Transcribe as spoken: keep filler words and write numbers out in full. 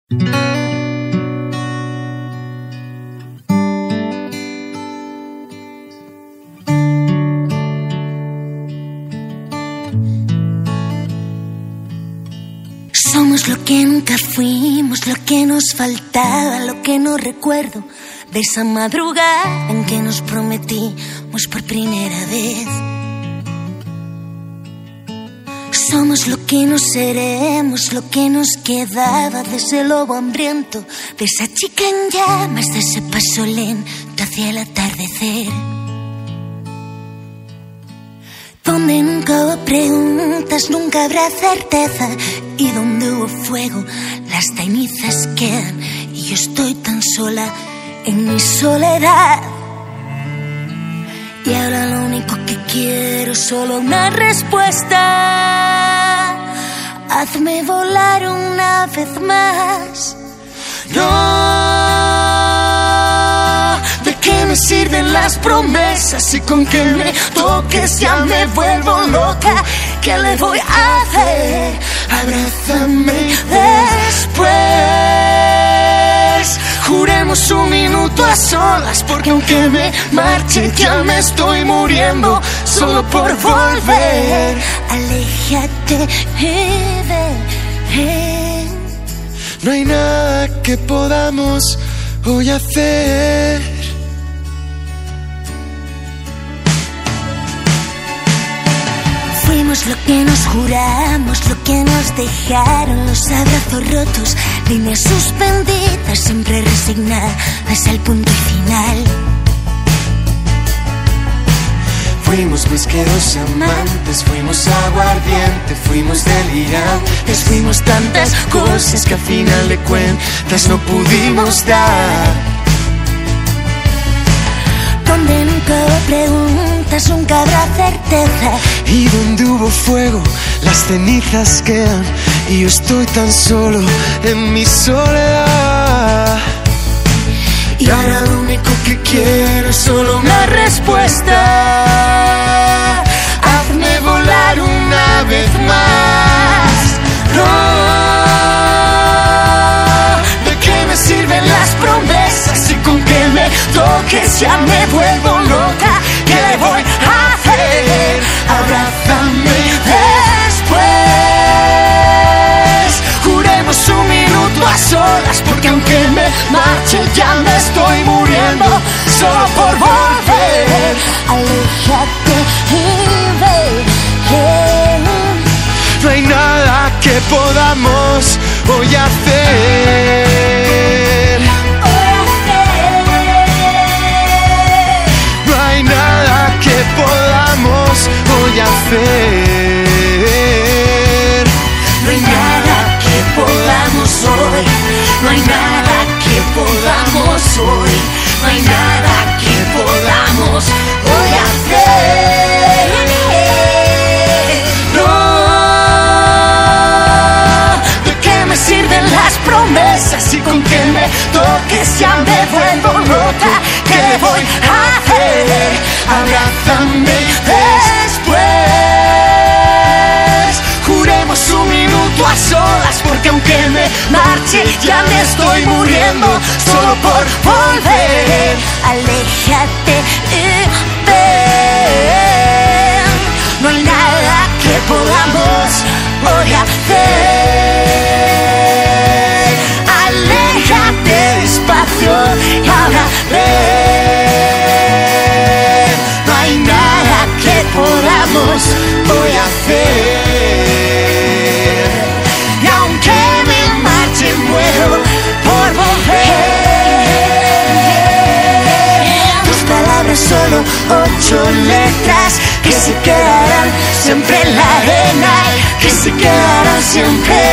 Somos lo que nunca fuimos, lo que nos faltaba, lo que no recuerdo de esa madrugada en que nos prometimos por primera vez. Somos lo que no seremos, lo que nos quedaba de ese lobo hambriento, de esa chica en llamas, de ese paso lento hacia el atardecer. Donde nunca hubo preguntas, nunca habrá certeza, y donde hubo fuego, las cenizas quedan, y yo estoy tan sola en mi soledad. Y ahora lo único que quiero es solo una respuesta. Hazme volar una vez más. No, ¿de qué me sirven las promesas? Y con que me toques ya me vuelvo loca. ¿Qué le voy a hacer? Abrázame después. Juremos un minuto a solas, porque aunque me marche ya me estoy muriendo solo por volver. Aléjate y ven. No hay nada que podamos hoy hacer. Fuimos lo que nos juramos, lo que nos dejaron los abrazos rotos, líneas suspendidas, siempre resignadas al punto final. Fuimos más que dos amantes, fuimos aguardiente, fuimos delirantes, fuimos tantas cosas que a final de cuentas no pudimos dar. Donde nunca hubo preguntas, nunca habrá certeza, y donde hubo fuego, las cenizas quedan, y yo estoy tan solo en mi soledad. Y ahora lo único que quiero es solo una respuesta. Hazme volar una vez más. No, ¿de qué me sirven las promesas? Y con que me toques ya me vuelvo loca. ¿Qué le voy a hacer? Abrázame después. Juremos un minuto a solas, porque aunque me marche ya me estoy muriendo solo por volver. aléjate y ven. No hay nada que podamos hoy hacer. No hay nada que podamos hoy hacer. No hay nada que podamos hoy, no hay nada que podamos hoy, no hay nada que podamos hoy hacer. No, ¿de qué me sirven las promesas? Y con que me toques ya me vuelvo loca. ¿Qué le voy a hacer? Abrázame después. Juremos un minuto a solas, porque aunque me marche ya me estoy muriendo solo por volver. Aléjate y ven. No hay nada que podamos hoy hacer. Aléjate despacio y ahora ven. No hay nada que podamos hoy hacer. Y aunque me marche muero por volver. Tus palabras solo ocho letras que se quedarán siempre en la arena, que se quedarán siempre